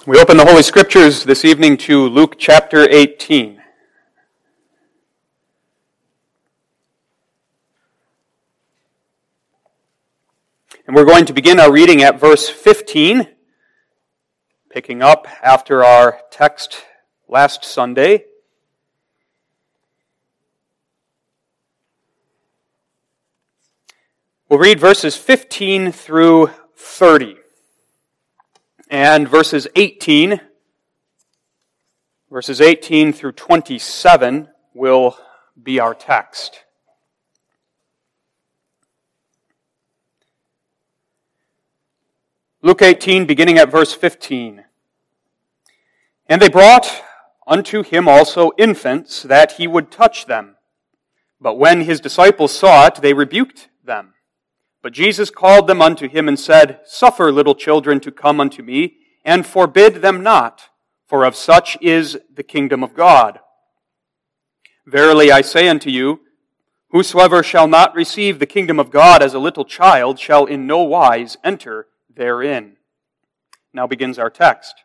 We open the Holy Scriptures this evening to Luke chapter 18. And we're going to begin our reading at verse 15, picking up after our text last Sunday. We'll read verses 15 through 30. And verses 18 through 27 will be our text. Luke 18, beginning at verse 15. And they brought unto him also infants, that he would touch them. But when his disciples saw it, they rebuked them. But Jesus called them unto him and said, Suffer little children to come unto me, and forbid them not, for of such is the kingdom of God. Verily I say unto you, whosoever shall not receive the kingdom of God as a little child shall in no wise enter therein. Now begins our text.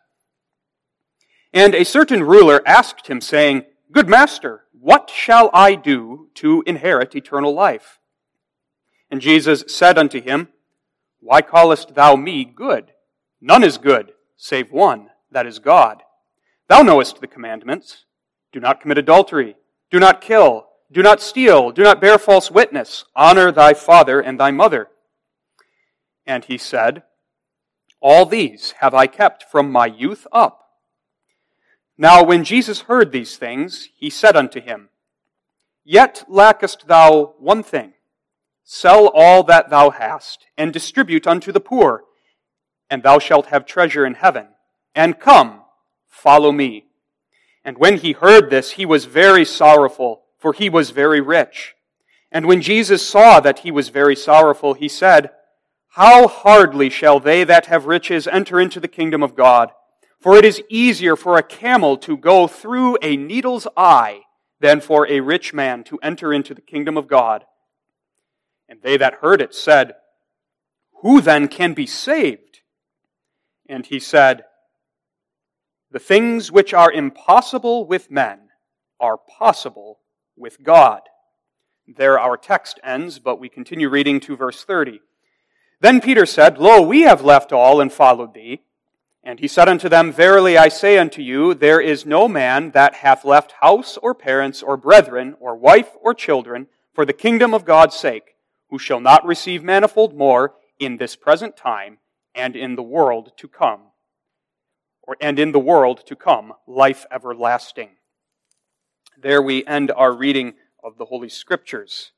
And a certain ruler asked him, saying, Good master, what shall I do to inherit eternal life? And Jesus said unto him, Why callest thou me good? None is good, save one, that is God. Thou knowest the commandments. Do not commit adultery. Do not kill. Do not steal. Do not bear false witness. Honor thy father and thy mother. And he said, All these have I kept from my youth up. Now when Jesus heard these things, he said unto him, Yet lackest thou one thing. Sell all that thou hast, and distribute unto the poor, and thou shalt have treasure in heaven. And come, follow me. And when he heard this, he was very sorrowful, for he was very rich. And when Jesus saw that he was very sorrowful, he said, How hardly shall they that have riches enter into the kingdom of God? For it is easier for a camel to go through a needle's eye than for a rich man to enter into the kingdom of God. And they that heard it said, Who then can be saved? And he said, The things which are impossible with men are possible with God. There our text ends, but we continue reading to verse 30. Then Peter said, Lo, we have left all and followed thee. And he said unto them, Verily I say unto you, there is no man that hath left house or parents or brethren or wife or children for the kingdom of God's sake, who shall not receive manifold more in this present time and in the world to come. Life everlasting. There we end our reading of the Holy Scriptures.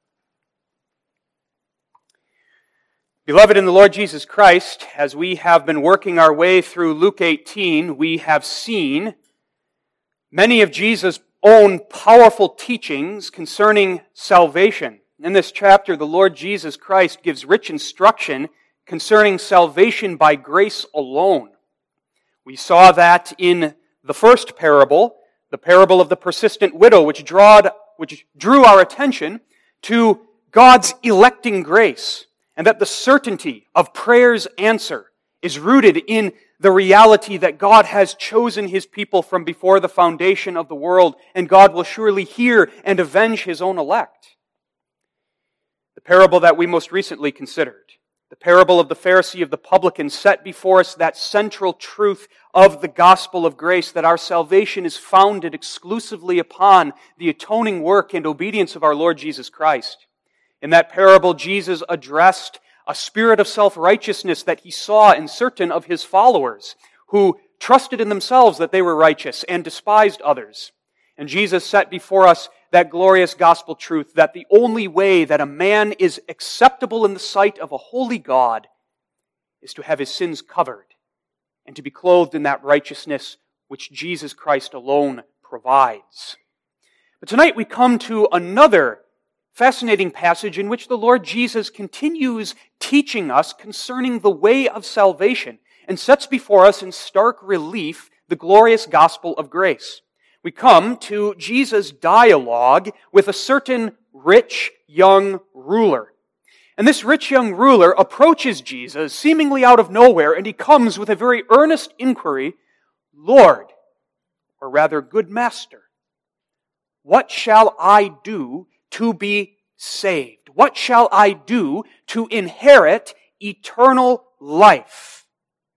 Beloved in the Lord Jesus Christ, as we have been working our way through Luke 18, we have seen many of Jesus' own powerful teachings concerning salvation. In this chapter, the Lord Jesus Christ gives rich instruction concerning salvation by grace alone. We saw that in the first parable, the parable of the persistent widow, which drew our attention to God's electing grace, and that the certainty of prayer's answer is rooted in the reality that God has chosen His people from before the foundation of the world, and God will surely hear and avenge His own elect. The parable that we most recently considered, the parable of the Pharisee of the publican, set before us that central truth of the gospel of grace, that our salvation is founded exclusively upon the atoning work and obedience of our Lord Jesus Christ. In that parable, Jesus addressed a spirit of self-righteousness that He saw in certain of His followers who trusted in themselves that they were righteous and despised others. And Jesus set before us that glorious gospel truth that the only way that a man is acceptable in the sight of a holy God is to have his sins covered and to be clothed in that righteousness which Jesus Christ alone provides. But tonight we come to another fascinating passage in which the Lord Jesus continues teaching us concerning the way of salvation and sets before us in stark relief the glorious gospel of grace. We come to Jesus' dialogue with a certain rich young ruler. And this rich young ruler approaches Jesus seemingly out of nowhere, and he comes with a very earnest inquiry, Lord, or rather, good master, what shall I do to be saved? What shall I do to inherit eternal life?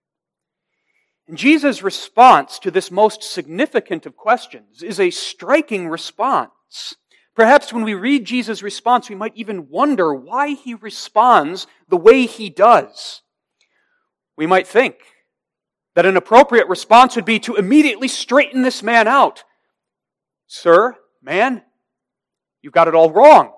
And Jesus' response to this most significant of questions is a striking response. Perhaps when we read Jesus' response, we might even wonder why he responds the way he does. We might think that an appropriate response would be to immediately straighten this man out. Sir, man, you've got it all wrong.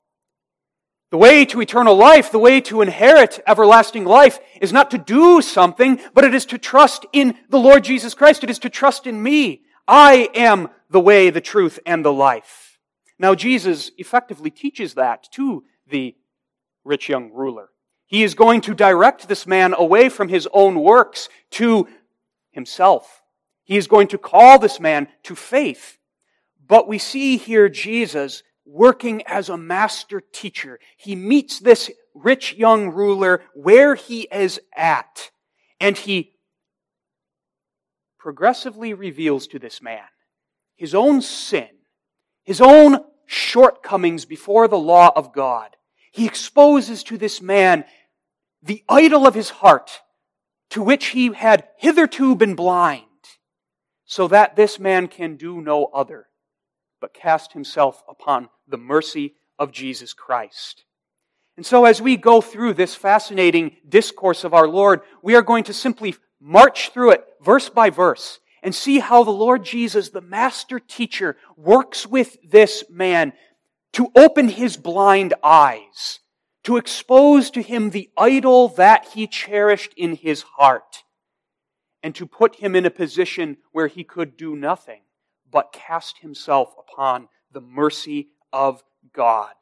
The way to eternal life, the way to inherit everlasting life is not to do something, but it is to trust in the Lord Jesus Christ. It is to trust in me. I am the way, the truth, and the life. Now, Jesus effectively teaches that to the rich young ruler. He is going to direct this man away from his own works to himself. He is going to call this man to faith. But we see here Jesus working as a master teacher. He meets this rich young ruler where he is at, and he progressively reveals to this man his own sin, his own shortcomings before the law of God. He exposes to this man the idol of his heart, to which he had hitherto been blind, so that this man can do no other but cast himself upon the mercy of Jesus Christ. And so as we go through this fascinating discourse of our Lord, we are going to simply march through it verse by verse and see how the Lord Jesus, the master teacher, works with this man to open his blind eyes, to expose to him the idol that he cherished in his heart, and to put him in a position where he could do nothing but cast himself upon the mercy of God.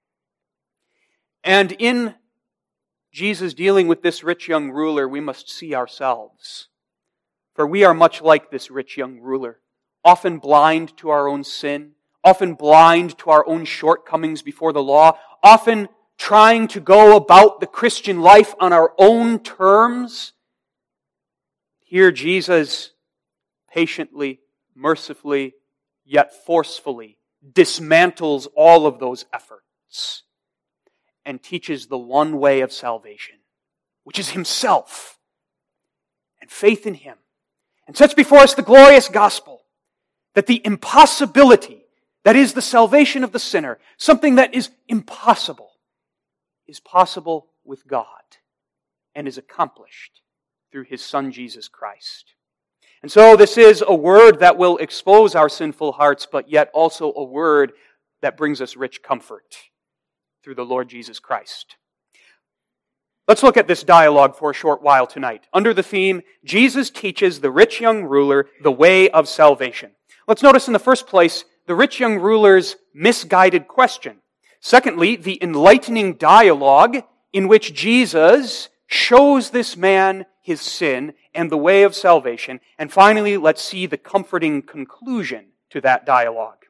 And in Jesus dealing with this rich young ruler, we must see ourselves. For we are much like this rich young ruler, often blind to our own sin, often blind to our own shortcomings before the law, often trying to go about the Christian life on our own terms. Here Jesus patiently, mercifully, yet forcefully dismantles all of those efforts and teaches the one way of salvation, which is himself and faith in him, and sets before us the glorious gospel that the impossibility, that is the salvation of the sinner, something that is impossible, is possible with God and is accomplished through his Son Jesus Christ. And so this is a word that will expose our sinful hearts, but yet also a word that brings us rich comfort through the Lord Jesus Christ. Let's look at this dialogue for a short while tonight. Under the theme, Jesus teaches the rich young ruler the way of salvation. Let's notice in the first place the rich young ruler's misguided question. Secondly, the enlightening dialogue in which Jesus shows this man his sin and the way of salvation. And finally, let's see the comforting conclusion to that dialogue.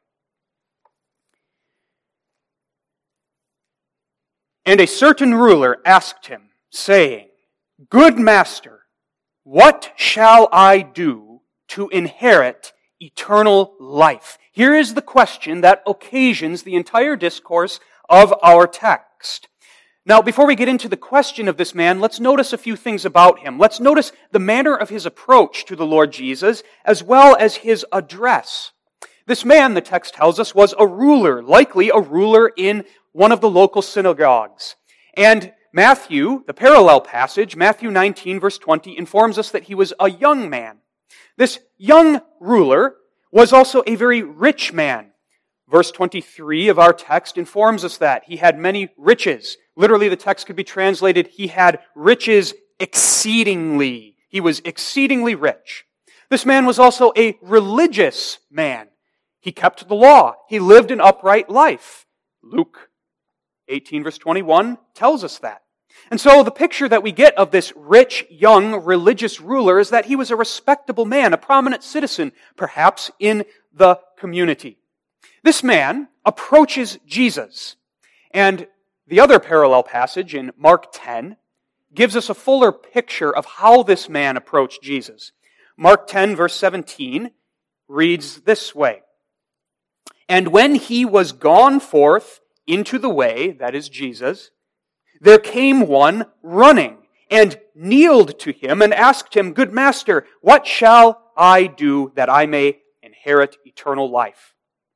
And a certain ruler asked him, saying, Good master, what shall I do to inherit eternal life? Here is the question that occasions the entire discourse of our text. Now, before we get into the question of this man, let's notice a few things about him. Let's notice the manner of his approach to the Lord Jesus, as well as his address. This man, the text tells us, was a ruler, likely a ruler in one of the local synagogues. And Matthew, the parallel passage, Matthew 19, verse 20, informs us that he was a young man. This young ruler was also a very rich man. Verse 23 of our text informs us that he had many riches. Literally, the text could be translated, he had riches exceedingly. He was exceedingly rich. This man was also a religious man. He kept the law. He lived an upright life. Luke 18, verse 21 tells us that. And so the picture that we get of this rich, young, religious ruler is that he was a respectable man, a prominent citizen, perhaps in the community. This man approaches Jesus, and The other parallel passage in Mark 10 gives us a fuller picture of how this man approached Jesus. Mark 10, verse 17, reads this way, "And when he was gone forth into the way," that is Jesus, "there came one running, and kneeled to him, and asked him, 'Good master, what shall I do that I may inherit eternal life?'"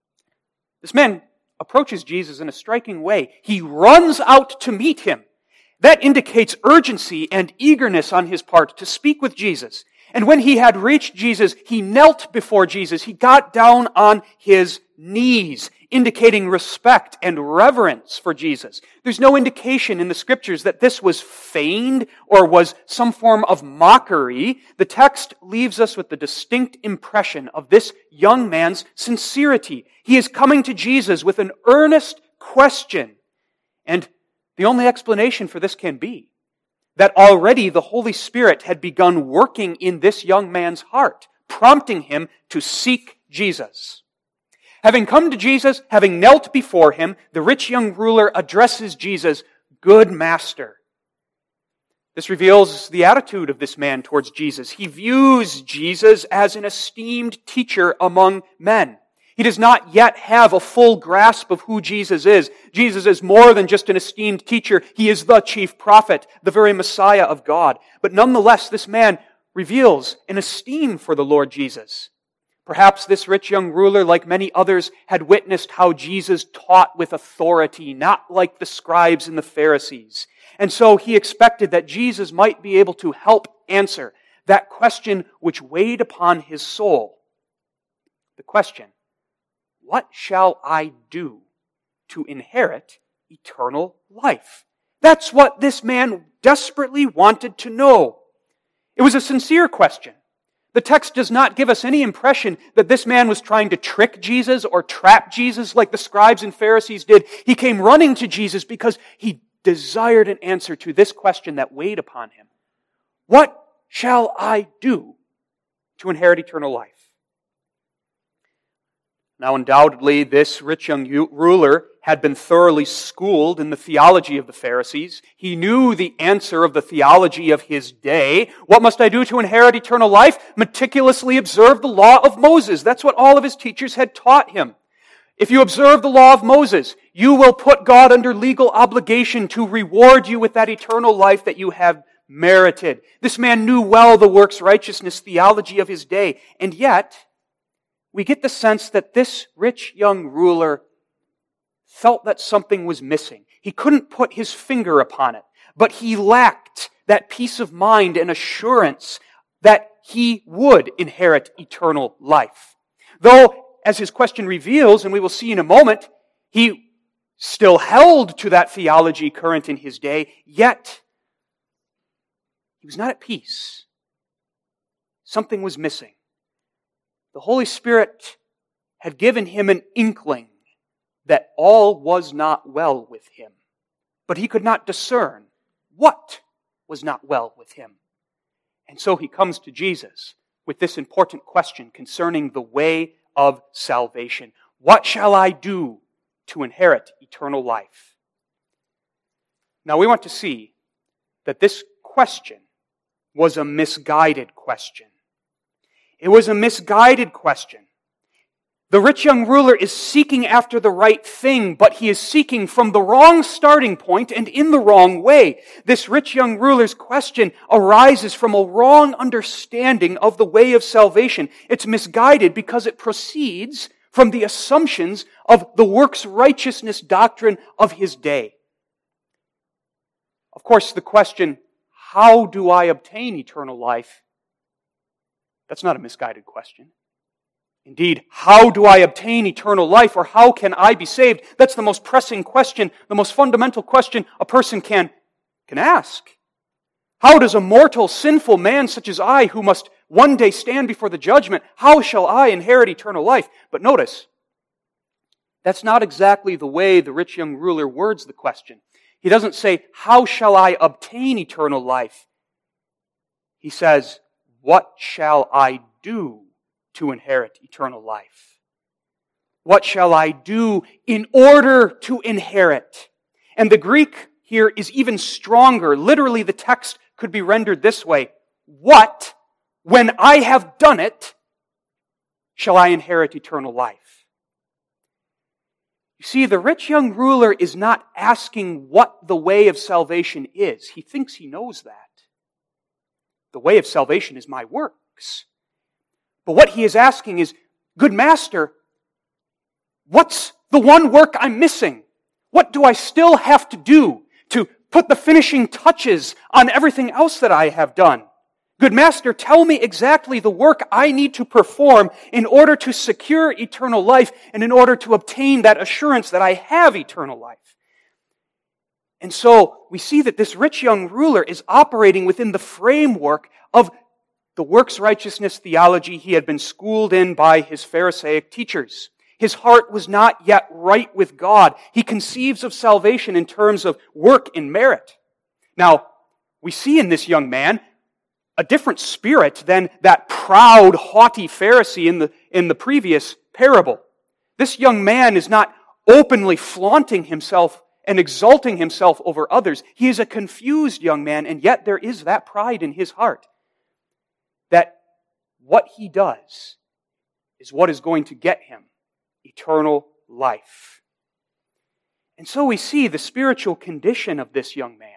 This man approaches Jesus in a striking way. He runs out to meet him. That indicates urgency and eagerness on his part to speak with Jesus. And when he had reached Jesus, he knelt before Jesus. He got down on his knees, indicating respect and reverence for Jesus. There's no indication in the Scriptures that this was feigned or was some form of mockery. The text leaves us with the distinct impression of this young man's sincerity. He is coming to Jesus with an earnest question. And the only explanation for this can be that already the Holy Spirit had begun working in this young man's heart, prompting him to seek Jesus. Having come to Jesus, having knelt before him, the rich young ruler addresses Jesus, "Good master." This reveals the attitude of this man towards Jesus. He views Jesus as an esteemed teacher among men. He does not yet have a full grasp of who Jesus is. Jesus is more than just an esteemed teacher. He is the chief prophet, the very Messiah of God. But nonetheless, this man reveals an esteem for the Lord Jesus. Perhaps this rich young ruler, like many others, had witnessed how Jesus taught with authority, not like the scribes and the Pharisees. And so he expected that Jesus might be able to help answer that question which weighed upon his soul. The question, what shall I do to inherit eternal life? That's what this man desperately wanted to know. It was a sincere question. The text does not give us any impression that this man was trying to trick Jesus or trap Jesus like the scribes and Pharisees did. He came running to Jesus because he desired an answer to this question that weighed upon him. What shall I do to inherit eternal life? Now, undoubtedly, this rich young ruler had been thoroughly schooled in the theology of the Pharisees. He knew the answer of the theology of his day. What must I do to inherit eternal life? Meticulously observe the law of Moses. That's what all of his teachers had taught him. If you observe the law of Moses, you will put God under legal obligation to reward you with that eternal life that you have merited. This man knew well the works righteousness theology of his day, and yet we get the sense that this rich young ruler felt that something was missing. He couldn't put his finger upon it, but he lacked that peace of mind and assurance that he would inherit eternal life. Though, as his question reveals, and we will see in a moment, he still held to that theology current in his day, yet he was not at peace. Something was missing. The Holy Spirit had given him an inkling that all was not well with him, but he could not discern what was not well with him. And so he comes to Jesus with this important question concerning the way of salvation. What shall I do to inherit eternal life? Now we want to see that this question was a misguided question. It was a misguided question. The rich young ruler is seeking after the right thing, but he is seeking from the wrong starting point and in the wrong way. This rich young ruler's question arises from a wrong understanding of the way of salvation. It's misguided because it proceeds from the assumptions of the works righteousness doctrine of his day. Of course, the question, how do I obtain eternal life? That's not a misguided question. Indeed, how do I obtain eternal life, or how can I be saved? That's the most pressing question, the most fundamental question a person can ask. How does a mortal, sinful man such as I, who must one day stand before the judgment, how shall I inherit eternal life? But notice, that's not exactly the way the rich young ruler words the question. He doesn't say, how shall I obtain eternal life? He says, what shall I do to inherit eternal life? What shall I do in order to inherit? And the Greek here is even stronger. Literally, the text could be rendered this way: what, when I have done it, shall I inherit eternal life? You see, the rich young ruler is not asking what the way of salvation is. He thinks he knows that. The way of salvation is my works. But what he is asking is, good master, what's the one work I'm missing? What do I still have to do to put the finishing touches on everything else that I have done? Good master, tell me exactly the work I need to perform in order to secure eternal life and in order to obtain that assurance that I have eternal life. And so we see that this rich young ruler is operating within the framework of the works righteousness theology he had been schooled in by his Pharisaic teachers. His heart was not yet right with God. He conceives of salvation in terms of work and merit. Now, we see in this young man a different spirit than that proud, haughty Pharisee in the previous parable. This young man is not openly flaunting himself and exalting himself over others. He is a confused young man, and yet there is that pride in his heart that what he does is what is going to get him eternal life. And so we see the spiritual condition of this young man.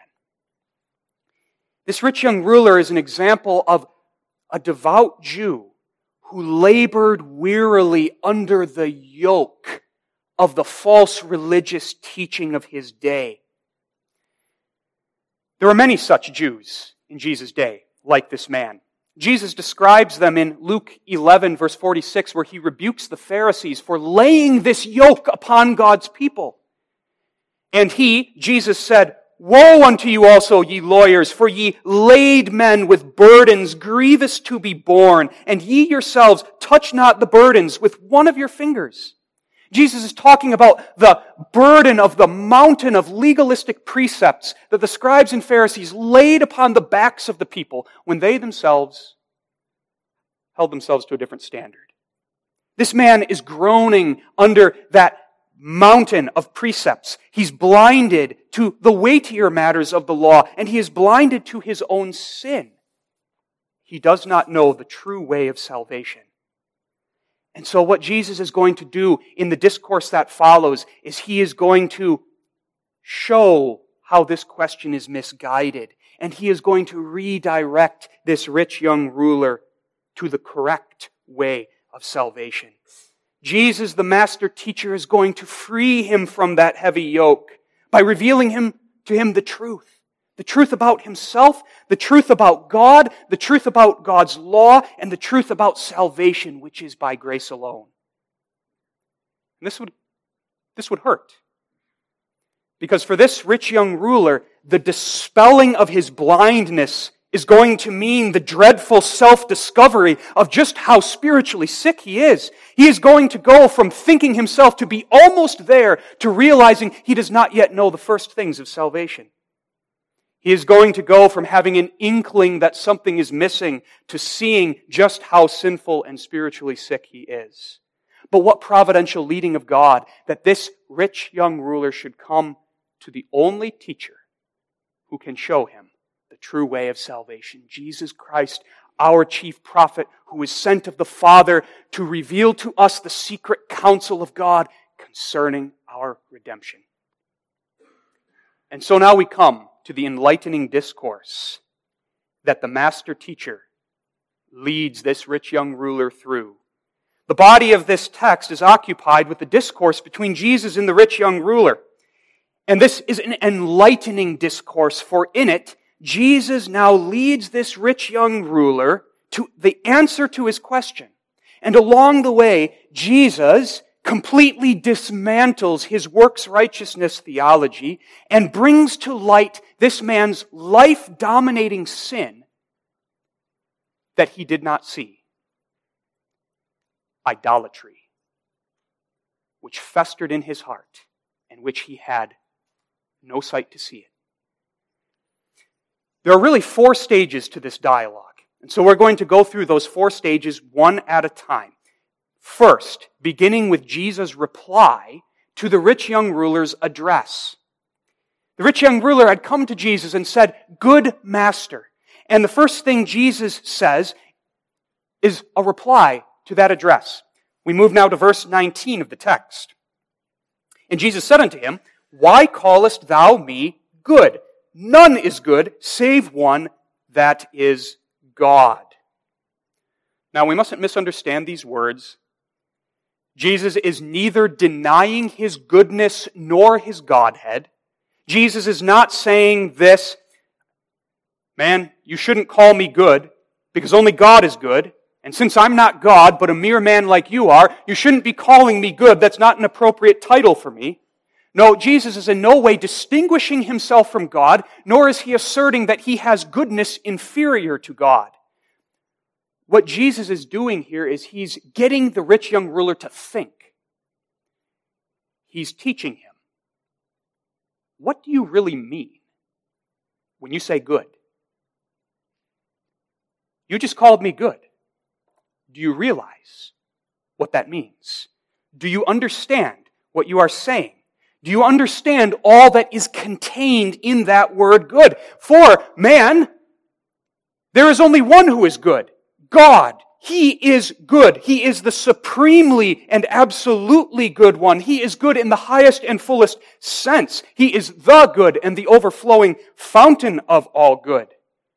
This rich young ruler is an example of a devout Jew who labored wearily under the yoke of the false religious teaching of his day. There were many such Jews in Jesus' day, like this man. Jesus describes them in Luke 11, verse 46, where he rebukes the Pharisees for laying this yoke upon God's people. And Jesus said, "Woe unto you also, ye lawyers, for ye laid men with burdens grievous to be borne, and ye yourselves touch not the burdens with one of your fingers." Jesus is talking about the burden of the mountain of legalistic precepts that the scribes and Pharisees laid upon the backs of the people when they themselves held themselves to a different standard. This man is groaning under that mountain of precepts. He's blinded to the weightier matters of the law, and he is blinded to his own sin. He does not know the true way of salvation. And so what Jesus is going to do in the discourse that follows is he is going to show how this question is misguided, and he is going to redirect this rich young ruler to the correct way of salvation. Jesus, the master teacher, is going to free him from that heavy yoke by revealing to him the truth. The truth about himself, the truth about God, the truth about God's law, and the truth about salvation, which is by grace alone. And this would hurt. Because for this rich young ruler, the dispelling of his blindness is going to mean the dreadful self-discovery of just how spiritually sick he is. He is going to go from thinking himself to be almost there to realizing he does not yet know the first things of salvation. He is going to go from having an inkling that something is missing to seeing just how sinful and spiritually sick he is. But what providential leading of God that this rich young ruler should come to the only teacher who can show him the true way of salvation, Jesus Christ, our chief prophet, who is sent of the Father to reveal to us the secret counsel of God concerning our redemption. And so now we come to the enlightening discourse that the master teacher leads this rich young ruler through. The body of this text is occupied with the discourse between Jesus and the rich young ruler. And this is an enlightening discourse, for in it, Jesus now leads this rich young ruler to the answer to his question. And along the way, Jesus completely dismantles his works righteousness theology and brings to light this man's life-dominating sin that he did not see. Idolatry, which festered in his heart and which he had no sight to see it. There are really 4 stages to this dialogue. And so we're going to go through those 4 stages one at a time. First, beginning with Jesus' reply to the rich young ruler's address. The rich young ruler had come to Jesus and said, "Good master." And the first thing Jesus says is a reply to that address. We move now to verse 19 of the text. And Jesus said unto him, "Why callest thou me good? None is good save one, that is God." Now we mustn't misunderstand these words. Jesus is neither denying His goodness nor His Godhead. Jesus is not saying this, "Man, you shouldn't call me good because only God is good. And since I'm not God, but a mere man like you are, you shouldn't be calling me good. That's not an appropriate title for me." No, Jesus is in no way distinguishing Himself from God, nor is He asserting that He has goodness inferior to God. What Jesus is doing here is He's getting the rich young ruler to think. He's teaching him. What do you really mean when you say good? You just called me good. Do you realize what that means? Do you understand what you are saying? Do you understand all that is contained in that word good? For man, there is only one who is good, God. He is good. He is the supremely and absolutely good one. He is good in the highest and fullest sense. He is the good and the overflowing fountain of all good.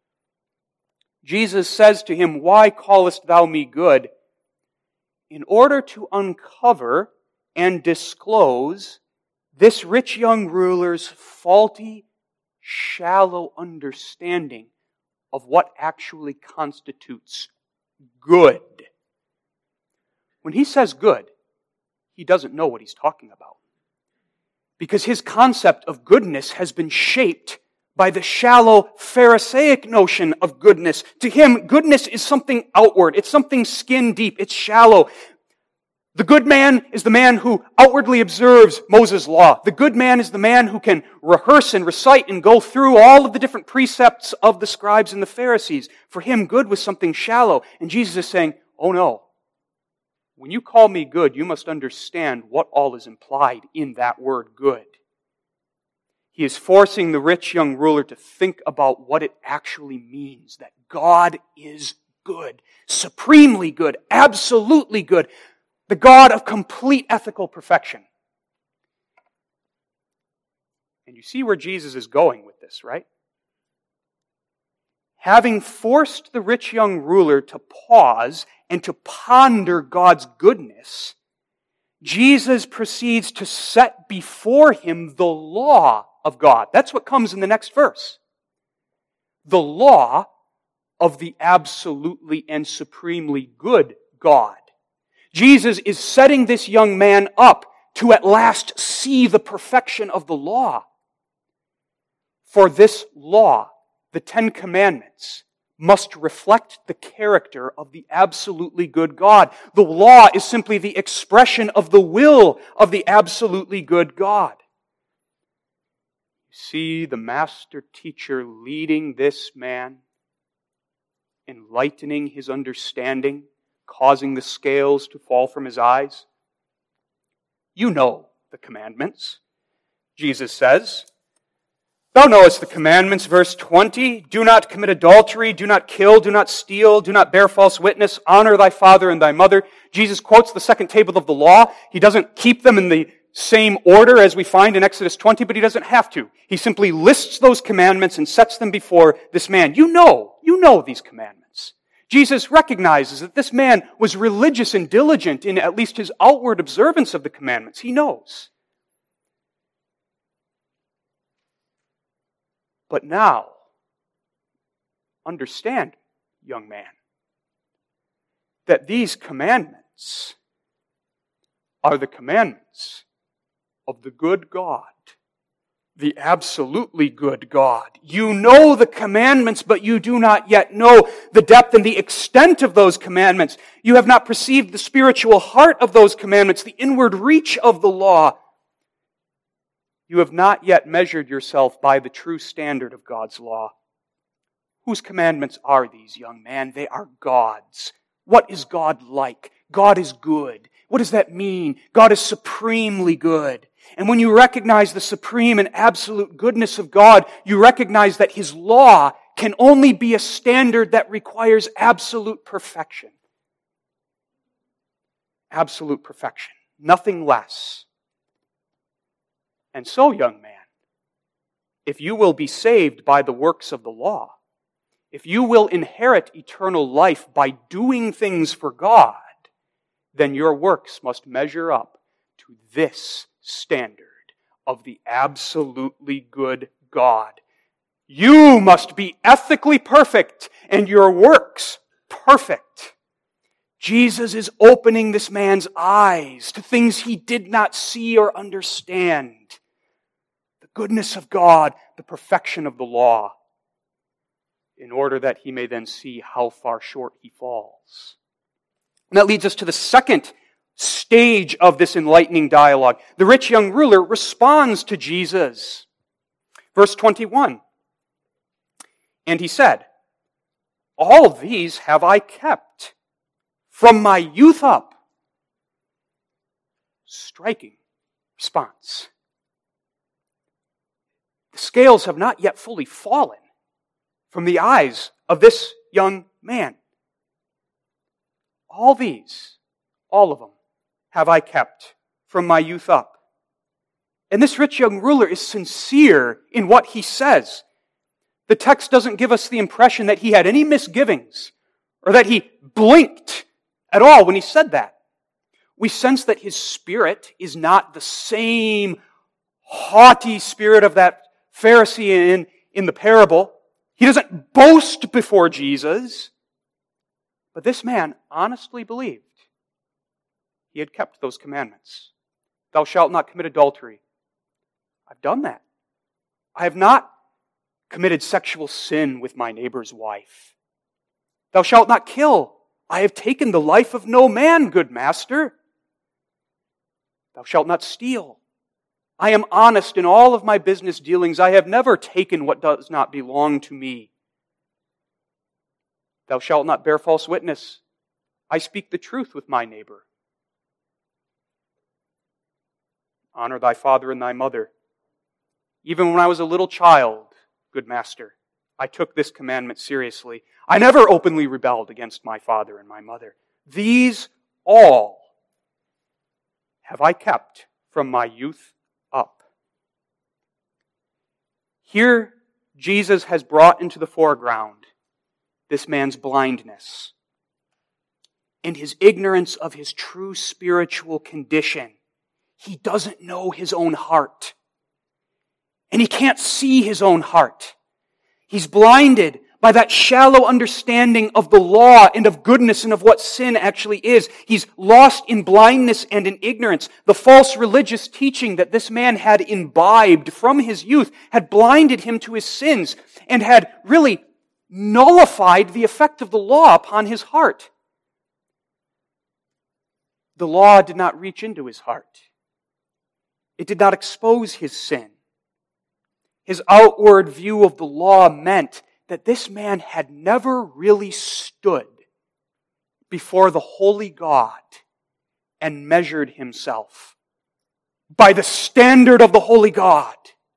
Jesus says to him, "Why callest thou me good?" in order to uncover and disclose this rich young ruler's faulty, shallow understanding of what actually constitutes good. When he says good, he doesn't know what he's talking about. Because his concept of goodness has been shaped by the shallow Pharisaic notion of goodness. To him, goodness is something outward. It's something skin deep. It's shallow. The good man is the man who outwardly observes Moses' law. The good man is the man who can rehearse and recite and go through all of the different precepts of the scribes and the Pharisees. For him, good was something shallow. And Jesus is saying, "Oh no. When you call me good, you must understand what all is implied in that word good." He is forcing the rich young ruler to think about what it actually means that God is good, supremely good, absolutely good, the God of complete ethical perfection. And you see where Jesus is going with this, right? Having forced the rich young ruler to pause and to ponder God's goodness, Jesus proceeds to set before him the law of God. That's what comes in the next verse. The law of the absolutely and supremely good God. Jesus is setting this young man up to at last see the perfection of the law. For this law, the Ten Commandments, must reflect the character of the absolutely good God. The law is simply the expression of the will of the absolutely good God. You see the master teacher leading this man, enlightening his understanding, causing the scales to fall from his eyes. You know the commandments. Jesus says, "Thou knowest the commandments," verse 20, "Do not commit adultery, do not kill, do not steal, do not bear false witness, honor thy father and thy mother." Jesus quotes the second table of the law. He doesn't keep them in the same order as we find in Exodus 20, but he doesn't have to. He simply lists those commandments and sets them before this man. You know these commandments. Jesus recognizes that this man was religious and diligent in at least his outward observance of the commandments. He knows. But now, understand, young man, that these commandments are the commandments of the good God, the absolutely good God. You know the commandments, but you do not yet know the depth and the extent of those commandments. You have not perceived the spiritual heart of those commandments, the inward reach of the law. You have not yet measured yourself by the true standard of God's law. Whose commandments are these, young man? They are God's. What is God like? God is good. What does that mean? God is supremely good. And when you recognize the supreme and absolute goodness of God, you recognize that His law can only be a standard that requires absolute perfection. Absolute perfection. Nothing less. And so, young man, if you will be saved by the works of the law, if you will inherit eternal life by doing things for God, then your works must measure up to this standard of the absolutely good God. You must be ethically perfect and your works perfect. Jesus is opening this man's eyes to things he did not see or understand. The goodness of God, the perfection of the law, in order that he may then see how far short he falls. And that leads us to the second stage of this enlightening dialogue. The rich young ruler responds to Jesus. Verse 21. And he said, "All these have I kept from my youth up." Striking response. The scales have not yet fully fallen from the eyes of this young man. All these, all of them, have I kept from my youth up. And this rich young ruler is sincere in what he says. The text doesn't give us the impression that he had any misgivings or that he blinked at all when he said that. We sense that his spirit is not the same haughty spirit of that Pharisee in the parable. He doesn't boast before Jesus. But this man honestly believed he had kept those commandments. Thou shalt not commit adultery. I've done that. I have not committed sexual sin with my neighbor's wife. Thou shalt not kill. I have taken the life of no man, good master. Thou shalt not steal. I am honest in all of my business dealings. I have never taken what does not belong to me. Thou shalt not bear false witness. I speak the truth with my neighbor. Honor thy father and thy mother. Even when I was a little child, good master, I took this commandment seriously. I never openly rebelled against my father and my mother. These all have I kept from my youth up. Here, Jesus has brought into the foreground this man's blindness and his ignorance of his true spiritual condition. He doesn't know his own heart. And he can't see his own heart. He's blinded by that shallow understanding of the law and of goodness and of what sin actually is. He's lost in blindness and in ignorance. The false religious teaching that this man had imbibed from his youth had blinded him to his sins and had really nullified the effect of the law upon his heart. The law did not reach into his heart. It did not expose his sin. His outward view of the law meant that this man had never really stood before the holy God and measured himself by the standard of the holy God.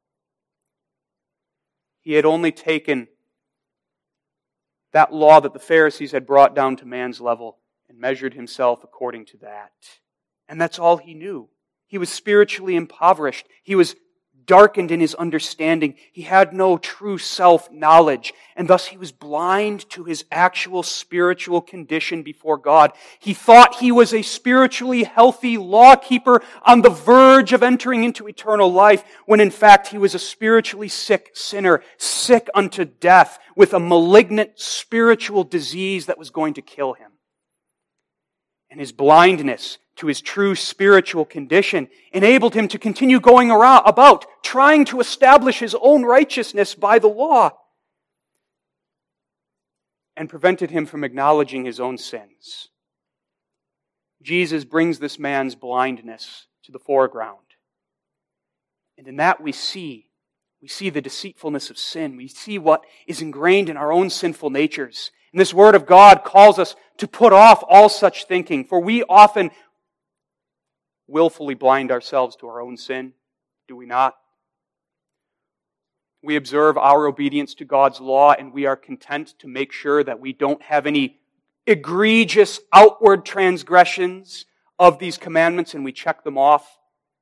He had only taken that law that the Pharisees had brought down to man's level and measured himself according to that. And that's all he knew. He was spiritually impoverished. He was darkened in his understanding. He had no true self-knowledge, and thus he was blind to his actual spiritual condition before God. He thought he was a spiritually healthy lawkeeper on the verge of entering into eternal life, when in fact he was a spiritually sick sinner, sick unto death, with a malignant spiritual disease that was going to kill him. And his blindness to his true spiritual condition enabled him to continue going about trying to establish his own righteousness by the law, and prevented him from acknowledging his own sins. Jesus brings this man's blindness to the foreground. And in that we see the deceitfulness of sin. We see what is ingrained in our own sinful natures. And this Word of God calls us to put off all such thinking, for we often willfully blind ourselves to our own sin, do we not? We observe our obedience to God's law, and we are content to make sure that we don't have any egregious outward transgressions of these commandments, and we check them off.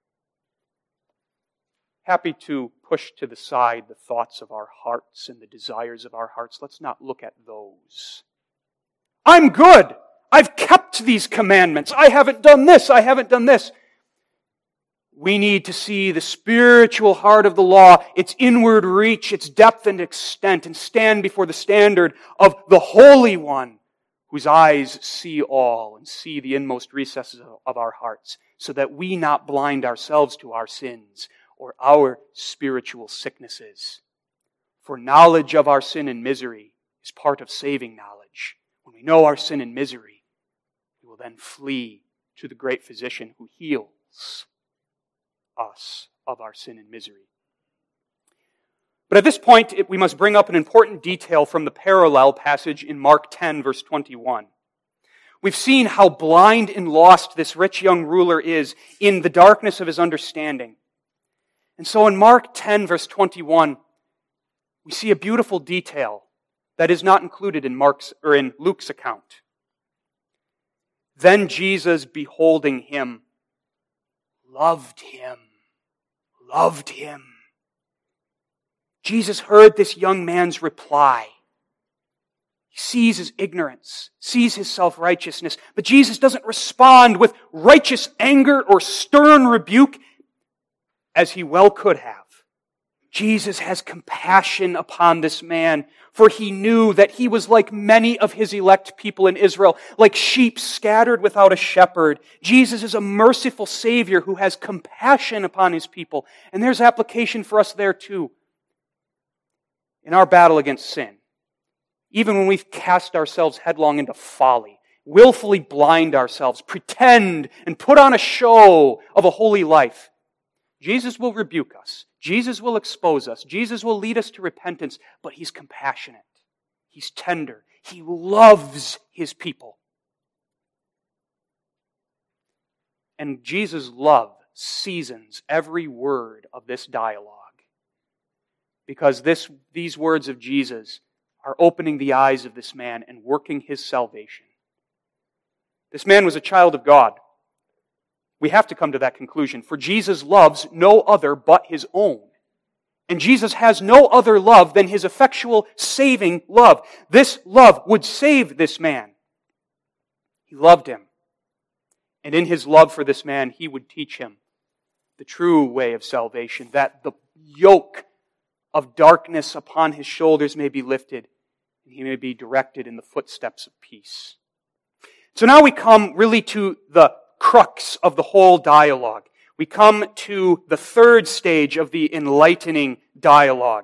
Happy to push to the side the thoughts of our hearts and the desires of our hearts. Let's not look at those. I'm good. I've kept these commandments. I haven't done this. I haven't done this. We need to see the spiritual heart of the law, its inward reach, its depth and extent, and stand before the standard of the Holy One, whose eyes see all and see the inmost recesses of our hearts, so that we not blind ourselves to our sins or our spiritual sicknesses. For knowledge of our sin and misery is part of saving knowledge. When we know our sin and misery, we will then flee to the great physician who heals us of our sin and misery. But at this point, we must bring up an important detail from the parallel passage in Mark 10, verse 21. We've seen how blind and lost this rich young ruler is in the darkness of his understanding. And so in Mark 10, verse 21, we see a beautiful detail that is not included in Luke's account. Then Jesus, beholding him, loved him. Jesus heard this young man's reply. He sees his ignorance, sees his self-righteousness, but Jesus doesn't respond with righteous anger or stern rebuke as he well could have. Jesus has compassion upon this man, for he knew that he was like many of his elect people in Israel, like sheep scattered without a shepherd. Jesus is a merciful Savior who has compassion upon his people. And there's application for us there too. In our battle against sin, even when we've cast ourselves headlong into folly, willfully blind ourselves, pretend and put on a show of a holy life, Jesus will rebuke us. Jesus will expose us. Jesus will lead us to repentance, but He's compassionate. He's tender. He loves His people. And Jesus' love seasons every word of this dialogue, because these words of Jesus are opening the eyes of this man and working his salvation. This man was a child of God. We have to come to that conclusion, for Jesus loves no other but His own. And Jesus has no other love than His effectual, saving love. This love would save this man. He loved him. And in His love for this man, He would teach him the true way of salvation, that the yoke of darkness upon his shoulders may be lifted, and he may be directed in the footsteps of peace. So now we come really to the crux of the whole dialogue. We come to the third stage of the enlightening dialogue.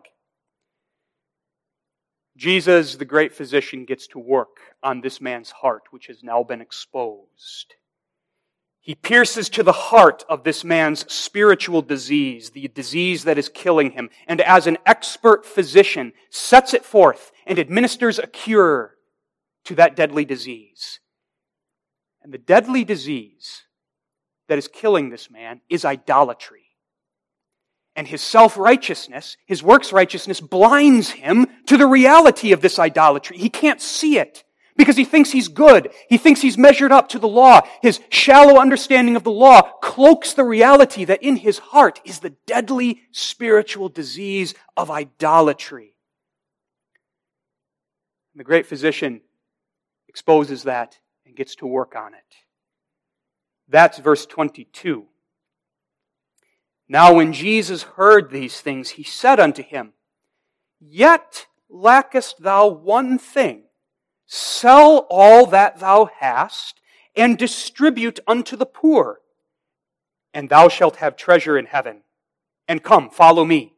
Jesus, the great physician, gets to work on this man's heart, which has now been exposed. He pierces to the heart of this man's spiritual disease, the disease that is killing him, and as an expert physician, sets it forth and administers a cure to that deadly disease. And the deadly disease that is killing this man is idolatry. And his self-righteousness, his works righteousness, blinds him to the reality of this idolatry. He can't see it because he thinks he's good. He thinks he's measured up to the law. His shallow understanding of the law cloaks the reality that in his heart is the deadly spiritual disease of idolatry. And the great physician exposes that and gets to work on it. That's verse 22. Now when Jesus heard these things, He said unto him, Yet lackest thou one thing. Sell all that thou hast, and distribute unto the poor, and thou shalt have treasure in heaven. And come, follow me.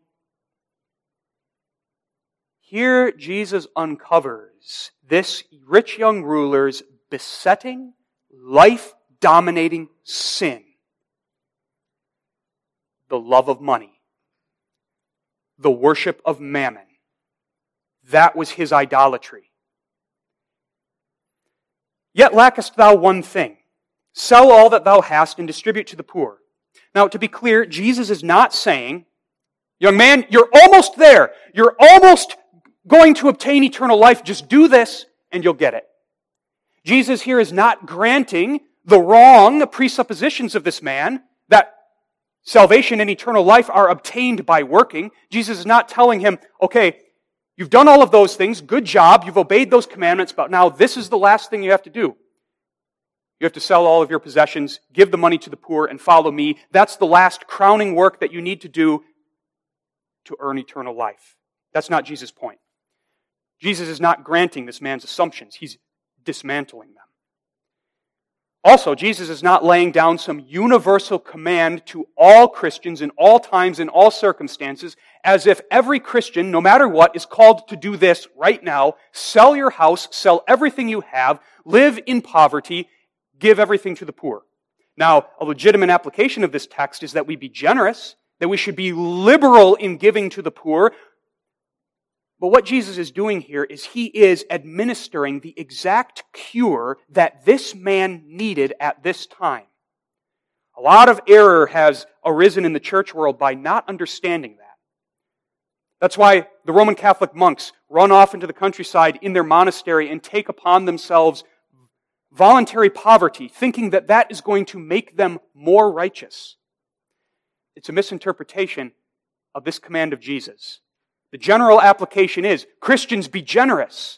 Here Jesus uncovers this rich young ruler's besetting, life-dominating sin. The love of money. The worship of mammon. That was his idolatry. Yet lackest thou one thing. Sell all that thou hast and distribute to the poor. Now, to be clear, Jesus is not saying, young man, you're almost there. You're almost going to obtain eternal life. Just do this and you'll get it. Jesus here is not granting the wrong presuppositions of this man that salvation and eternal life are obtained by working. Jesus is not telling him, okay, you've done all of those things, good job, you've obeyed those commandments, but now this is the last thing you have to do. You have to sell all of your possessions, give the money to the poor, and follow me. That's the last crowning work that you need to do to earn eternal life. That's not Jesus' point. Jesus is not granting this man's assumptions. He's dismantling them. Also, Jesus is not laying down some universal command to all Christians in all times, in all circumstances, as if every Christian, no matter what, is called to do this right now. Sell your house, sell everything you have, live in poverty, give everything to the poor. Now, a legitimate application of this text is that we be generous, that we should be liberal in giving to the poor. But what Jesus is doing here is he is administering the exact cure that this man needed at this time. A lot of error has arisen in the church world by not understanding that. That's why the Roman Catholic monks run off into the countryside in their monastery and take upon themselves voluntary poverty, thinking that that is going to make them more righteous. It's a misinterpretation of this command of Jesus. The general application is, Christians, be generous.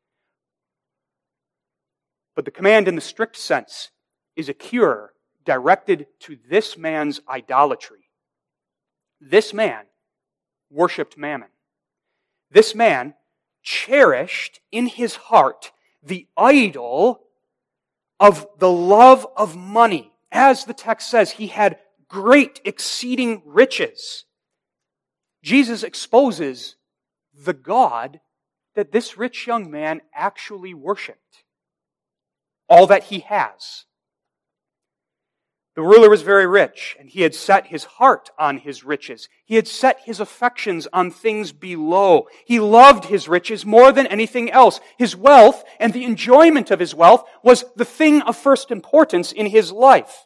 But the command in the strict sense is a cure directed to this man's idolatry. This man worshipped mammon. This man cherished in his heart the idol of the love of money. As the text says, he had great exceeding riches. Jesus exposes the God that this rich young man actually worshipped. All that he has. The ruler was very rich, and he had set his heart on his riches. He had set his affections on things below. He loved his riches more than anything else. His wealth and the enjoyment of his wealth was the thing of first importance in his life.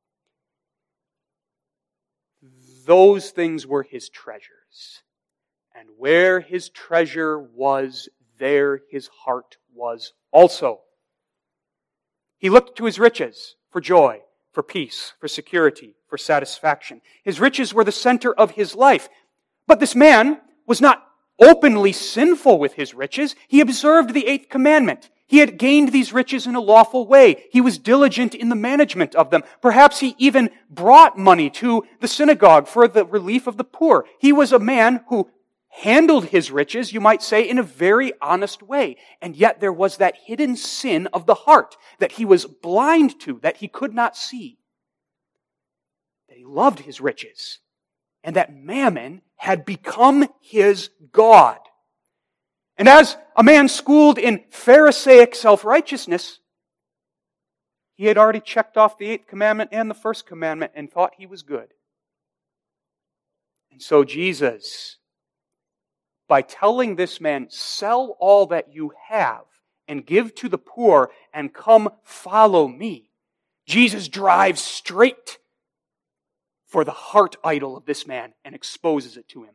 Those things were his treasures. And where his treasure was, there his heart was also. He looked to his riches for joy, for peace, for security, for satisfaction. His riches were the center of his life. But this man was not openly sinful with his riches. He observed the 8th commandment. He had gained these riches in a lawful way. He was diligent in the management of them. Perhaps he even brought money to the synagogue for the relief of the poor. He was a man who handled his riches, you might say, in a very honest way. And yet there was that hidden sin of the heart that he was blind to, that he could not see. That he loved his riches. And that mammon had become his God. And as a man schooled in Pharisaic self-righteousness, he had already checked off the 8th commandment and the 1st commandment and thought he was good. And so Jesus, by telling this man, sell all that you have and give to the poor and come follow me, Jesus drives straight for the heart idol of this man and exposes it to him.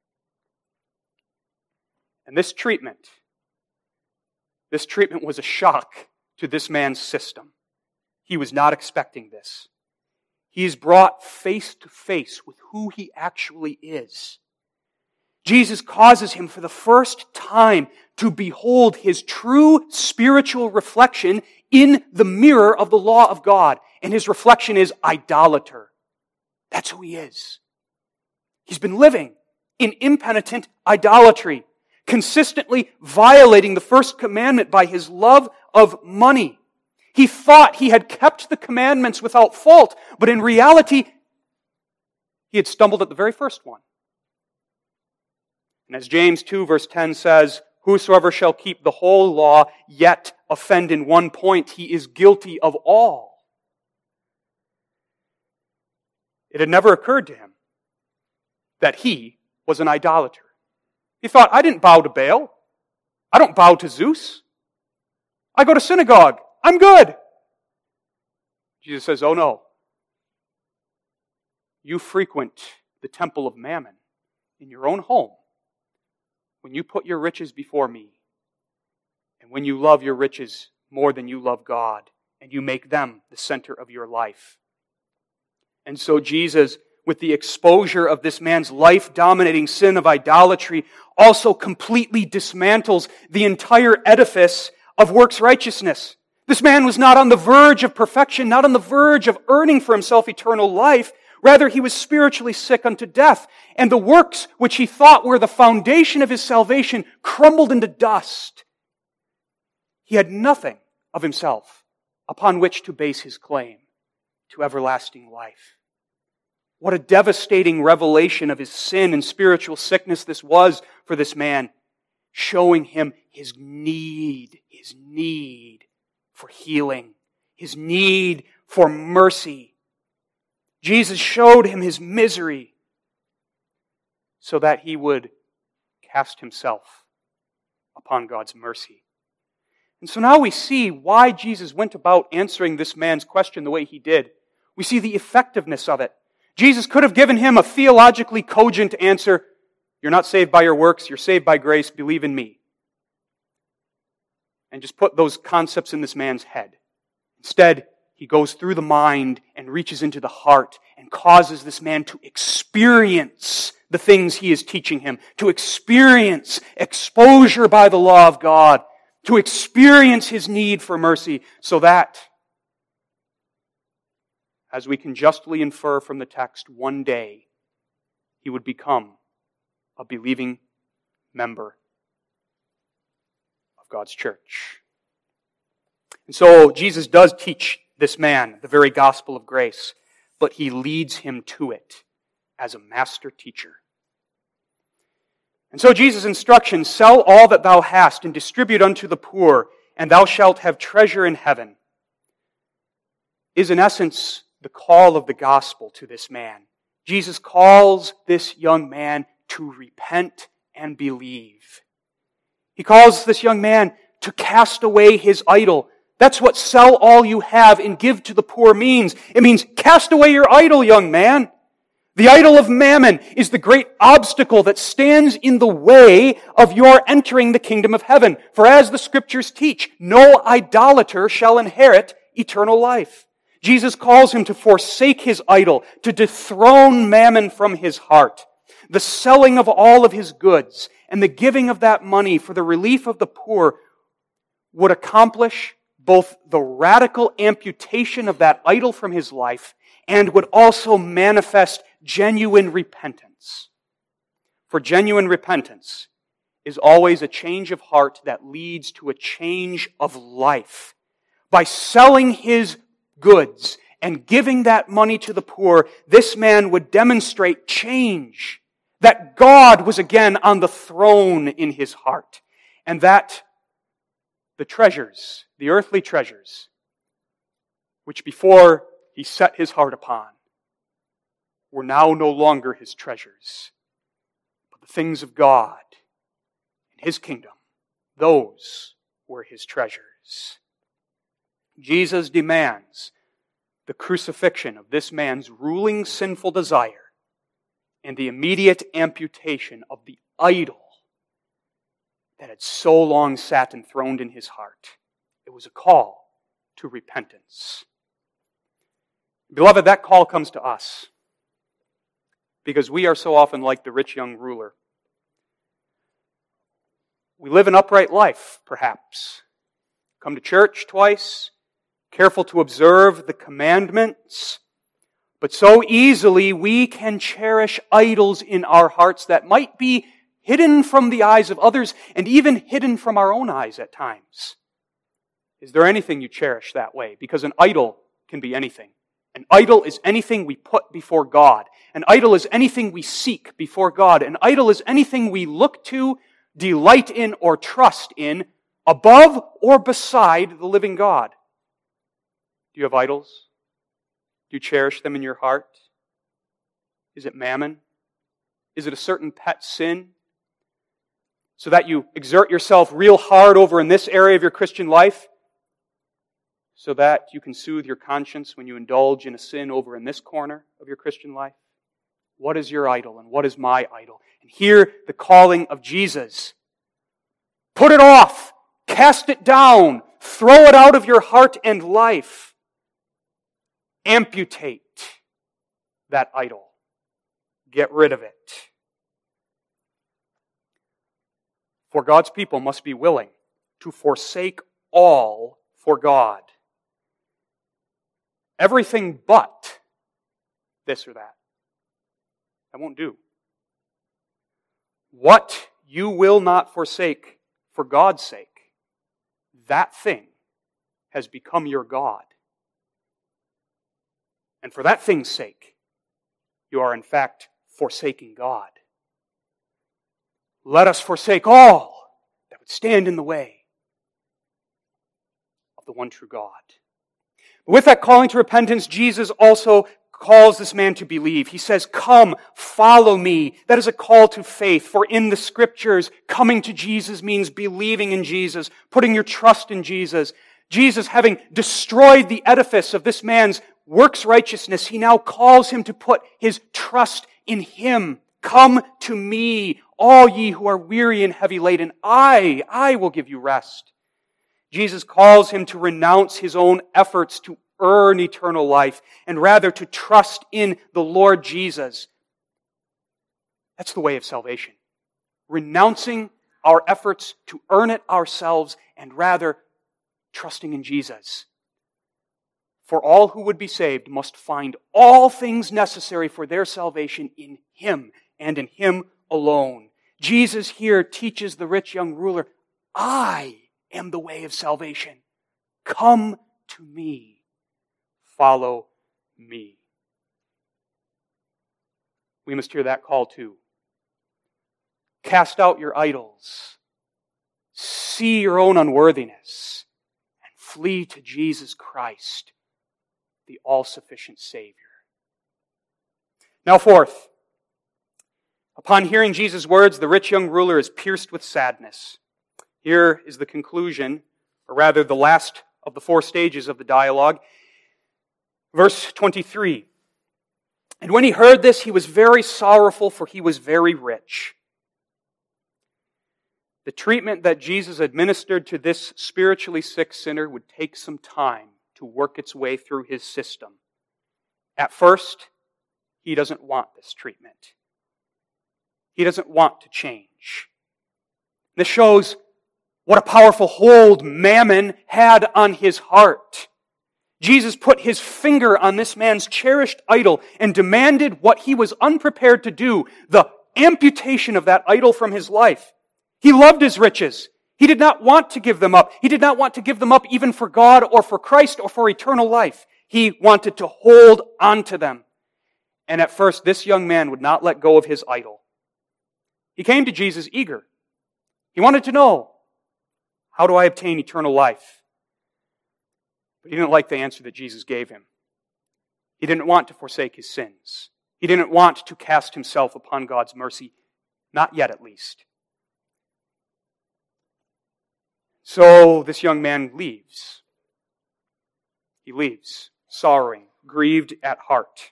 And this treatment was a shock to this man's system. He was not expecting this. He is brought face to face with who he actually is. Jesus causes him for the first time to behold his true spiritual reflection in the mirror of the law of God. And his reflection is idolater. That's who he is. He's been living in impenitent idolatry, consistently violating the 1st commandment by his love of money. He thought he had kept the commandments without fault, but in reality, he had stumbled at the very first one. And as James 2 verse 10 says, whosoever shall keep the whole law, yet offend in one point, he is guilty of all. It had never occurred to him that he was an idolater. He thought, I didn't bow to Baal. I don't bow to Zeus. I go to synagogue. I'm good. Jesus says, oh no. You frequent the temple of Mammon in your own home when you put your riches before me and when you love your riches more than you love God and you make them the center of your life. And so Jesus, with the exposure of this man's life-dominating sin of idolatry, also completely dismantles the entire edifice of works righteousness. This man was not on the verge of perfection, not on the verge of earning for himself eternal life. Rather, he was spiritually sick unto death. And the works which he thought were the foundation of his salvation crumbled into dust. He had nothing of himself upon which to base his claim to everlasting life. What a devastating revelation of his sin and spiritual sickness this was for this man, showing him his need for healing, his need for mercy. Jesus showed him his misery so that he would cast himself upon God's mercy. And so now we see why Jesus went about answering this man's question the way he did. We see the effectiveness of it. Jesus could have given him a theologically cogent answer. You're not saved by your works, you're saved by grace, believe in me. And just put those concepts in this man's head. Instead, he goes through the mind and reaches into the heart and causes this man to experience the things he is teaching him, to experience exposure by the law of God, to experience his need for mercy, so that, as we can justly infer from the text, one day he would become a believing member of God's church. And so Jesus does teach this man the very gospel of grace, but he leads him to it as a master teacher. And so Jesus' instructions, sell all that thou hast and distribute unto the poor, and thou shalt have treasure in heaven, is in essence the call of the gospel to this man. Jesus calls this young man to repent and believe. He calls this young man to cast away his idol. That's what sell all you have and give to the poor means. It means cast away your idol, young man. The idol of mammon is the great obstacle that stands in the way of your entering the kingdom of heaven. For as the scriptures teach, no idolater shall inherit eternal life. Jesus calls him to forsake his idol, to dethrone mammon from his heart. The selling of all of his goods and the giving of that money for the relief of the poor would accomplish both the radical amputation of that idol from his life and would also manifest genuine repentance. For genuine repentance is always a change of heart that leads to a change of life. By selling his goods and giving that money to the poor, this man would demonstrate change, that God was again on the throne in his heart, and that the treasures, the earthly treasures, which before he set his heart upon, were now no longer his treasures, but the things of God and his kingdom, those were his treasures. Jesus demands the crucifixion of this man's ruling sinful desire and the immediate amputation of the idol that had so long sat enthroned in his heart. It was a call to repentance. Beloved, that call comes to us because we are so often like the rich young ruler. We live an upright life, perhaps. Come to church twice, careful to observe the commandments, but so easily we can cherish idols in our hearts that might be hidden from the eyes of others and even hidden from our own eyes at times. Is there anything you cherish that way? Because an idol can be anything. An idol is anything we put before God. An idol is anything we seek before God. An idol is anything we look to, delight in, or trust in, above or beside the living God. Do you have idols? Do you cherish them in your heart? Is it mammon? Is it a certain pet sin? So that you exert yourself real hard over in this area of your Christian life, so that you can soothe your conscience when you indulge in a sin over in this corner of your Christian life? What is your idol and what is my idol? And hear the calling of Jesus. Put it off. Cast it down. Throw it out of your heart and life. Amputate that idol. Get rid of it. For God's people must be willing to forsake all for God. Everything but this or that. That won't do. What you will not forsake for God's sake, that thing has become your God. And for that thing's sake, you are in fact forsaking God. Let us forsake all that would stand in the way of the one true God. With that calling to repentance, Jesus also calls this man to believe. He says, come, follow me. That is a call to faith. For in the Scriptures, coming to Jesus means believing in Jesus, putting your trust in Jesus. Jesus, having destroyed the edifice of this man's works righteousness, he now calls him to put his trust in Him. Come to me, all ye who are weary and heavy laden. I will give you rest. Jesus calls him to renounce his own efforts to earn eternal life and rather to trust in the Lord Jesus. That's the way of salvation. Renouncing our efforts to earn it ourselves and rather trusting in Jesus. For all who would be saved must find all things necessary for their salvation in Him and in Him alone. Jesus here teaches the rich young ruler, I am the way of salvation. Come to me. Follow me. We must hear that call too. Cast out your idols. See your own unworthiness. And flee to Jesus Christ, the all-sufficient Savior. Now fourth, upon hearing Jesus' words, the rich young ruler is pierced with sadness. Here is the conclusion, or rather the last of the 4 stages of the dialogue. Verse 23. And when he heard this, he was very sorrowful, for he was very rich. The treatment that Jesus administered to this spiritually sick sinner would take some time to work its way through his system. At first, he doesn't want this treatment. He doesn't want to change. This shows what a powerful hold Mammon had on his heart. Jesus put his finger on this man's cherished idol and demanded what he was unprepared to do, the amputation of that idol from his life. He loved his riches. He did not want to give them up. He did not want to give them up even for God or for Christ or for eternal life. He wanted to hold on to them. And at first, this young man would not let go of his idol. He came to Jesus eager. He wanted to know, how do I obtain eternal life? But he didn't like the answer that Jesus gave him. He didn't want to forsake his sins. He didn't want to cast himself upon God's mercy. Not yet, at least. So this young man leaves. He leaves, sorrowing, grieved at heart.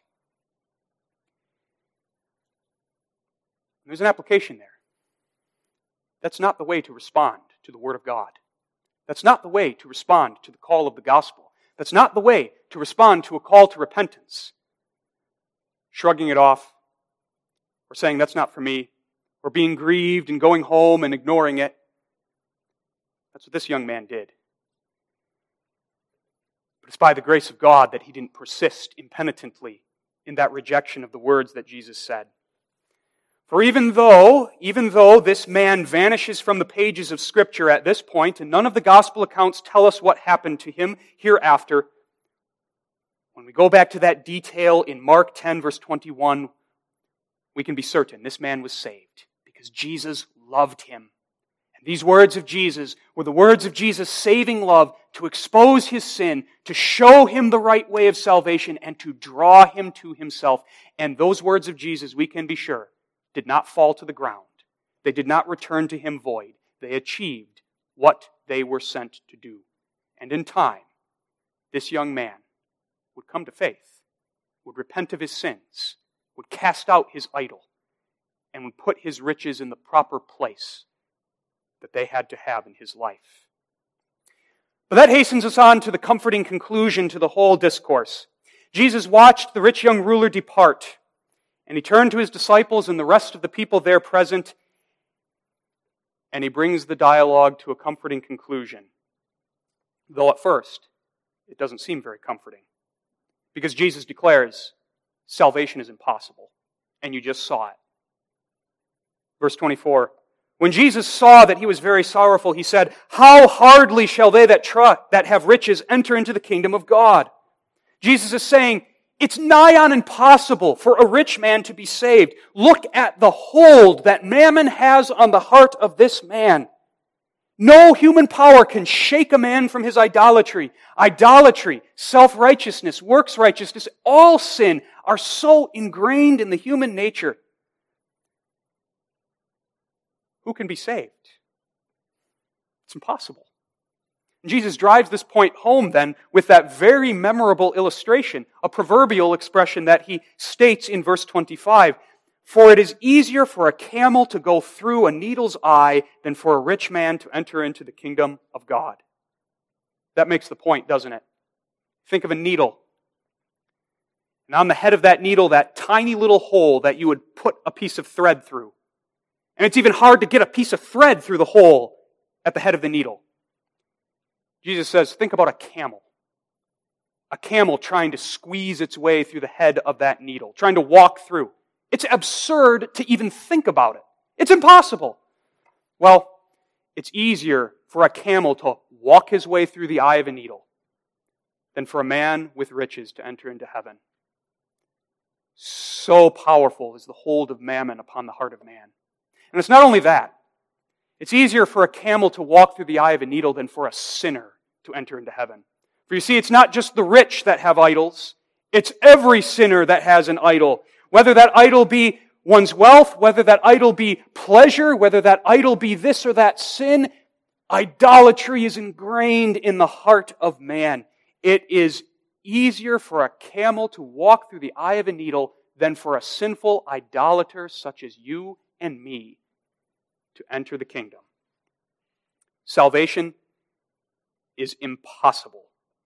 There's an application there. That's not the way to respond to the Word of God. That's not the way to respond to the call of the gospel. That's not the way to respond to a call to repentance. Shrugging it off, or saying, that's not for me, or being grieved and going home and ignoring it. That's what this young man did. But it's by the grace of God that he didn't persist impenitently in that rejection of the words that Jesus said. For even though this man vanishes from the pages of Scripture at this point, and none of the gospel accounts tell us what happened to him hereafter, when we go back to that detail in Mark 10, verse 21, we can be certain this man was saved because Jesus loved him. And these words of Jesus were the words of Jesus' saving love to expose his sin, to show him the right way of salvation, and to draw him to himself. And those words of Jesus, we can be sure, did not fall to the ground. They did not return to him void. They achieved what they were sent to do. And in time, this young man would come to faith, would repent of his sins, would cast out his idol, and would put his riches in the proper place that they had to have in his life. But that hastens us on to the comforting conclusion to the whole discourse. Jesus watched the rich young ruler depart, and he turned to his disciples and the rest of the people there present, and he brings the dialogue to a comforting conclusion. Though at first, it doesn't seem very comforting. Because Jesus declares, salvation is impossible. And you just saw it. Verse 24, when Jesus saw that he was very sorrowful, he said, how hardly shall they that have riches enter into the kingdom of God? Jesus is saying, it's nigh on impossible for a rich man to be saved. Look at the hold that mammon has on the heart of this man. No human power can shake a man from his idolatry. Idolatry, self-righteousness, works righteousness, all sin are so ingrained in the human nature. Who can be saved? It's impossible. Jesus drives this point home then with that very memorable illustration, a proverbial expression that he states in verse 25. For it is easier for a camel to go through a needle's eye than for a rich man to enter into the kingdom of God. That makes the point, doesn't it? Think of a needle. And on the head of that needle, that tiny little hole that you would put a piece of thread through. And it's even hard to get a piece of thread through the hole at the head of the needle. Jesus says, think about a camel. A camel trying to squeeze its way through the head of that needle, trying to walk through. It's absurd to even think about it. It's impossible. Well, it's easier for a camel to walk his way through the eye of a needle than for a man with riches to enter into heaven. So powerful is the hold of mammon upon the heart of man. And it's not only that. It's easier for a camel to walk through the eye of a needle than for a sinner to enter into heaven. For you see, it's not just the rich that have idols. It's every sinner that has an idol. Whether that idol be one's wealth, whether that idol be pleasure, whether that idol be this or that sin, idolatry is ingrained in the heart of man. It is easier for a camel to walk through the eye of a needle than for a sinful idolater such as you and me to enter the kingdom. Salvation is impossible.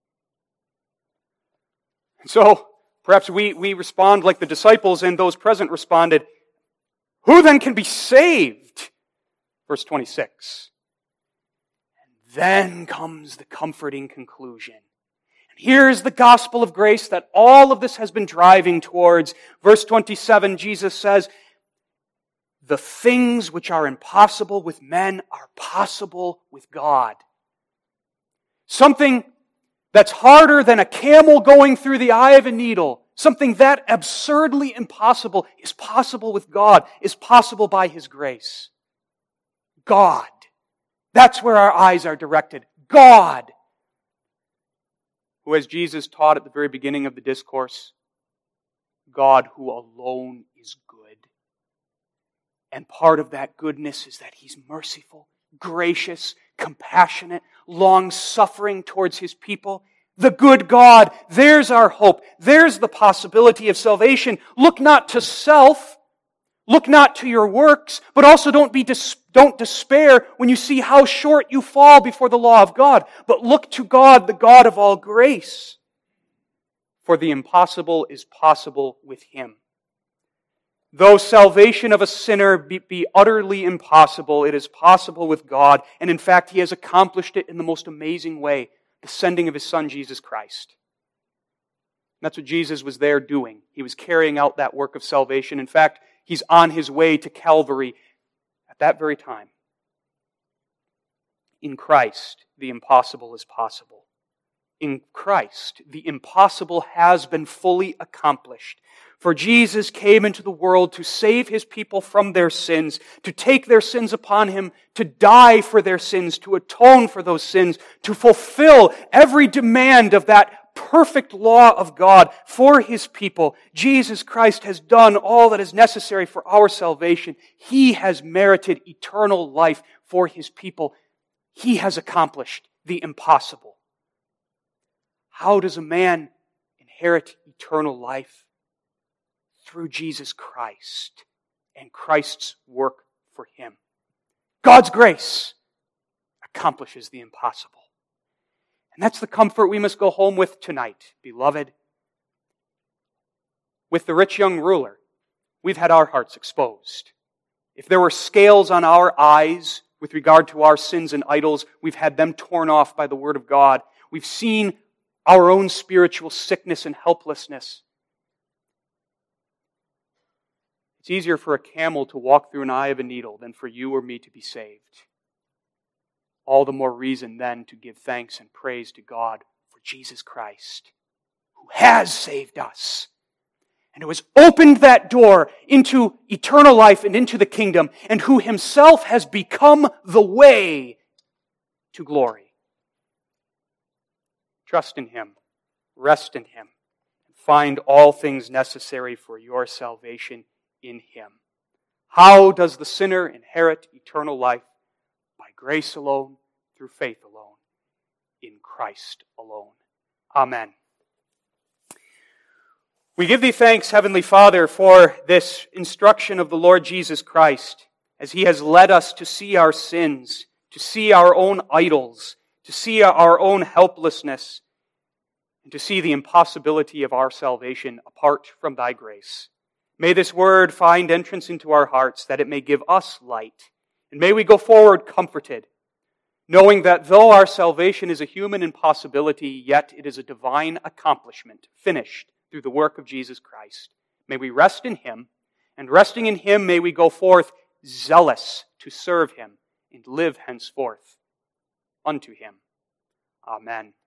So, perhaps we respond like the disciples and those present responded, who then can be saved? Verse 26. And then comes the comforting conclusion. And here's the gospel of grace that all of this has been driving towards. Verse 27, Jesus says, the things which are impossible with men are possible with God. Something that's harder than a camel going through the eye of a needle, something that absurdly impossible is possible with God, is possible by His grace. God. That's where our eyes are directed. God. Who, as Jesus taught at the very beginning of the discourse, God who alone is good. And part of that goodness is that He's merciful, gracious, compassionate, long-suffering towards His people. The good God, there's our hope. There's the possibility of salvation. Look not to self, look not to your works, but also don't despair when you see how short you fall before the law of God. But look to God, the God of all grace. For the impossible is possible with Him. Though salvation of a sinner be utterly impossible, it is possible with God. And in fact, He has accomplished it in the most amazing way, the sending of His Son, Jesus Christ. And that's what Jesus was there doing. He was carrying out that work of salvation. In fact, He's on His way to Calvary at that very time. In Christ, the impossible is possible. In Christ, the impossible has been fully accomplished. For Jesus came into the world to save His people from their sins, to take their sins upon Him, to die for their sins, to atone for those sins, to fulfill every demand of that perfect law of God for His people. Jesus Christ has done all that is necessary for our salvation. He has merited eternal life for His people. He has accomplished the impossible. How does a man inherit eternal life? Through Jesus Christ and Christ's work for him. God's grace accomplishes the impossible. And that's the comfort we must go home with tonight, beloved. With the rich young ruler, we've had our hearts exposed. If there were scales on our eyes with regard to our sins and idols, we've had them torn off by the Word of God. We've seen our own spiritual sickness and helplessness. It's easier for a camel to walk through an eye of a needle than for you or me to be saved. All the more reason then to give thanks and praise to God for Jesus Christ, who has saved us and who has opened that door into eternal life and into the kingdom, and who himself has become the way to glory. Trust in him, rest in him, and find all things necessary for your salvation in him. How does the sinner inherit eternal life? By grace alone, through faith alone, in Christ alone. Amen. We give thee thanks, Heavenly Father, for this instruction of the Lord Jesus Christ, as he has led us to see our sins, to see our own idols, to see our own helplessness, and to see the impossibility of our salvation apart from thy grace. May this word find entrance into our hearts, that it may give us light. And may we go forward comforted, knowing that though our salvation is a human impossibility, yet it is a divine accomplishment, finished through the work of Jesus Christ. May we rest in him, and resting in him, may we go forth zealous to serve him and live henceforth unto him. Amen.